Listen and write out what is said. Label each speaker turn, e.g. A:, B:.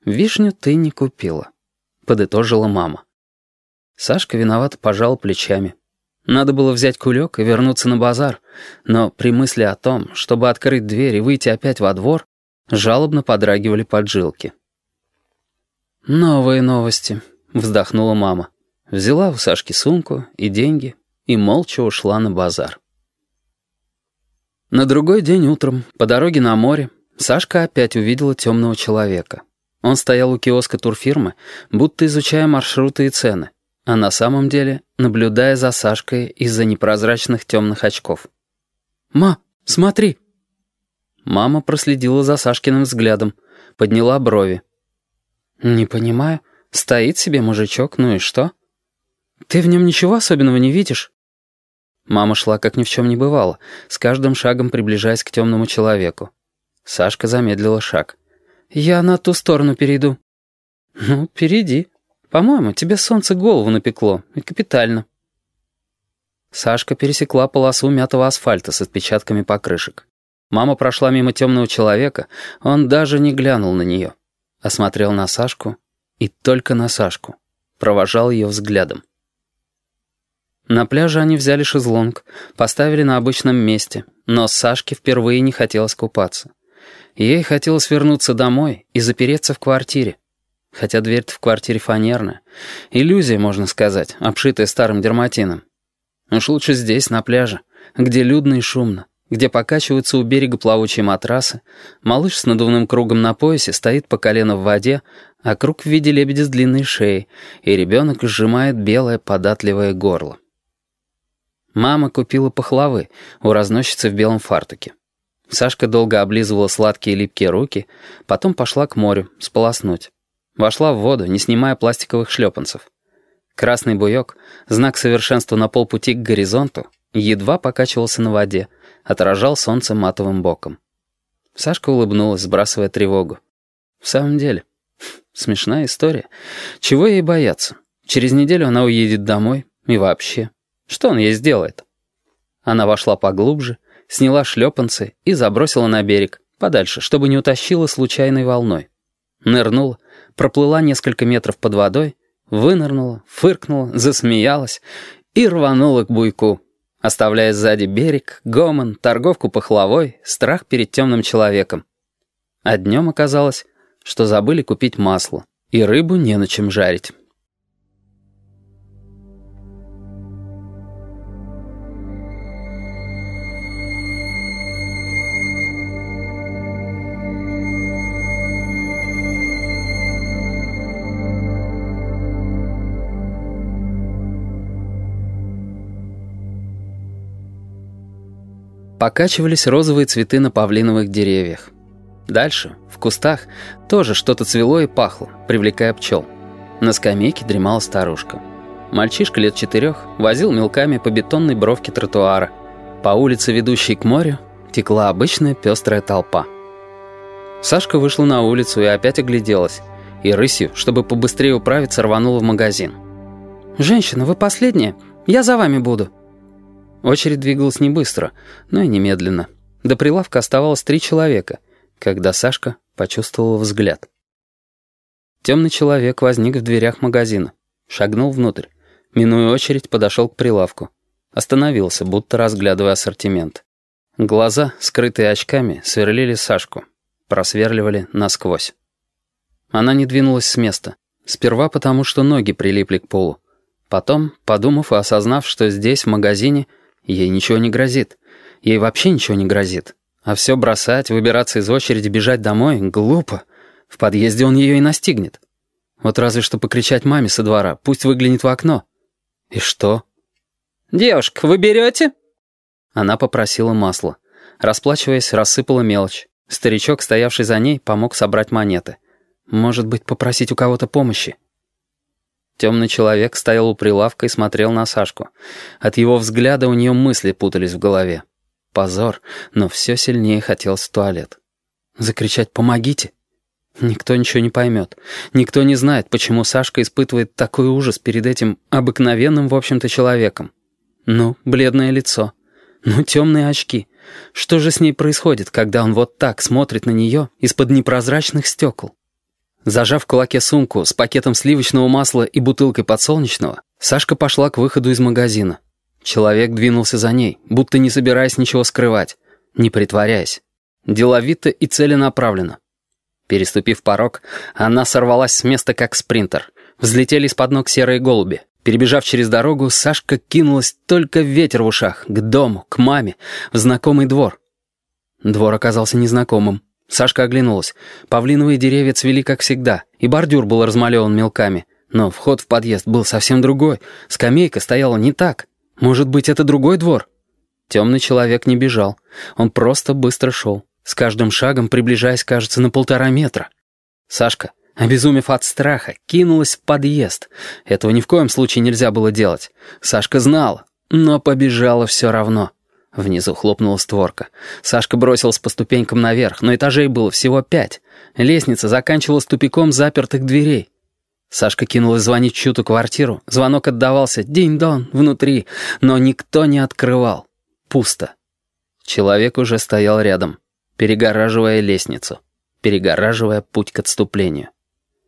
A: «Вишню ты не купила», — подытожила мама. Сашка виновато пожал плечами. Надо было взять кулек и вернуться на базар, но при мысли о том, чтобы открыть дверь и выйти опять во двор, жалобно подрагивали поджилки. «Новые новости», — вздохнула мама. Взяла у Сашки сумку и деньги и молча ушла на базар. На другой день утром, по дороге на море, Сашка опять увидела темного человека. Он стоял у киоска турфирмы, будто изучая маршруты и цены, а на самом деле наблюдая за Сашкой из-за непрозрачных темных очков. «Ма, смотри!» Мама проследила за Сашкиным взглядом, подняла брови. «Не понимаю. Стоит себе мужичок, ну и что? Ты в нем ничего особенного не видишь?» Мама шла, как ни в чем не бывало, с каждым шагом приближаясь к темному человеку. Сашка замедлила шаг. «Я на ту сторону перейду». «Ну, перейди. По-моему, тебе солнце голову напекло. И капитально». Сашка пересекла полосу мятого асфальта с отпечатками покрышек. Мама прошла мимо темного человека, он даже не глянул на нее. Осмотрел на Сашку и только на Сашку. Провожал ее взглядом. На пляже они взяли шезлонг, поставили на обычном месте, но Сашке впервые не хотелось купаться. Ей хотелось вернуться домой и запереться в квартире. Хотя дверь-то в квартире фанерная. Иллюзия, можно сказать, обшитая старым дерматином. Уж лучше здесь, на пляже, где людно и шумно, где покачиваются у берега плавучие матрасы, малыш с надувным кругом на поясе стоит по колено в воде, а круг в виде лебедя с длинной шеей, и ребенок сжимает белое податливое горло. Мама купила пахлавы у разносчицы в белом фартуке. Сашка долго облизывала сладкие липкие руки, потом пошла к морю сполоснуть. Вошла в воду, не снимая пластиковых шлепанцев. Красный буёк, знак совершенства на полпути к горизонту, едва покачивался на воде, отражал солнце матовым боком. Сашка улыбнулась, сбрасывая тревогу. В самом деле, смешная история. Чего ей бояться? Через неделю она уедет домой, и вообще, что он ей сделает? Она вошла поглубже, сняла шлепанцы и забросила на берег, подальше, чтобы не утащила случайной волной. Нырнула, проплыла несколько метров под водой, вынырнула, фыркнула, засмеялась и рванула к буйку, оставляя сзади берег, гомон, торговку пахлавой, страх перед темным человеком. А днем оказалось, что забыли купить масло, и рыбу не на чем жарить. Покачивались розовые цветы на павлиновых деревьях. Дальше, в кустах, тоже что-то цвело и пахло, привлекая пчел. На скамейке дремала старушка. Мальчишка лет 4 возил мелками по бетонной бровке тротуара. По улице, ведущей к морю, текла обычная пестрая толпа. Сашка вышла на улицу и опять огляделась. И рысью, чтобы побыстрее управиться, рванула в магазин. «Женщина, вы последняя? Я за вами буду». Очередь двигалась не быстро, но и немедленно. До прилавка оставалось 3 человека, когда Сашка почувствовала взгляд. Темный человек возник в дверях магазина, шагнул внутрь, минуя очередь, подошел к прилавку. Остановился, будто разглядывая ассортимент. Глаза, скрытые очками, сверлили Сашку, просверливали насквозь. Она не двинулась с места, сперва потому, что ноги прилипли к полу. Потом, подумав и осознав, что здесь, в магазине, ей ничего не грозит. Ей вообще ничего не грозит. А все бросать, выбираться из очереди, бежать домой — глупо. В подъезде он ее и настигнет. Вот разве что покричать маме со двора, пусть выглянет в окно. И что? «Девушка, вы берете?» Она попросила масла. Расплачиваясь, рассыпала мелочь. Старичок, стоявший за ней, помог собрать монеты. Может быть, попросить у кого-то помощи? Темный человек стоял у прилавка и смотрел на Сашку. От его взгляда у нее мысли путались в голове. Позор, но все сильнее хотелось в туалет. Закричать «помогите»? Никто ничего не поймет. Никто не знает, почему Сашка испытывает такой ужас перед этим обыкновенным, в общем-то, человеком. Ну, бледное лицо. Ну, темные очки. Что же с ней происходит, когда он вот так смотрит на нее из-под непрозрачных стекол? Зажав в кулаке сумку с пакетом сливочного масла и бутылкой подсолнечного, Сашка пошла к выходу из магазина. Человек двинулся за ней, будто не собираясь ничего скрывать, не притворяясь. Деловито и целенаправленно. Переступив порог, она сорвалась с места как спринтер. Взлетели из-под ног серые голуби. Перебежав через дорогу, Сашка кинулась, только ветер в ушах, к дому, к маме, в знакомый двор. Двор оказался незнакомым. Сашка оглянулась. Павлиновые деревья цвели, как всегда, и бордюр был размалеван мелками. Но вход в подъезд был совсем другой. Скамейка стояла не так. Может быть, это другой двор? Темный человек не бежал. Он просто быстро шел, с каждым шагом приближаясь, кажется, на 1,5 метра. Сашка, обезумев от страха, кинулась в подъезд. Этого ни в коем случае нельзя было делать. Сашка знала, но побежала все равно. Внизу хлопнула створка. Сашка бросилась по ступенькам наверх, но этажей было всего 5. Лестница заканчивалась тупиком запертых дверей. Сашка кинулась звонить в чью-то квартиру. Звонок отдавался «динь-дон» внутри, но никто не открывал. Пусто. Человек уже стоял рядом, перегораживая лестницу, перегораживая путь к отступлению.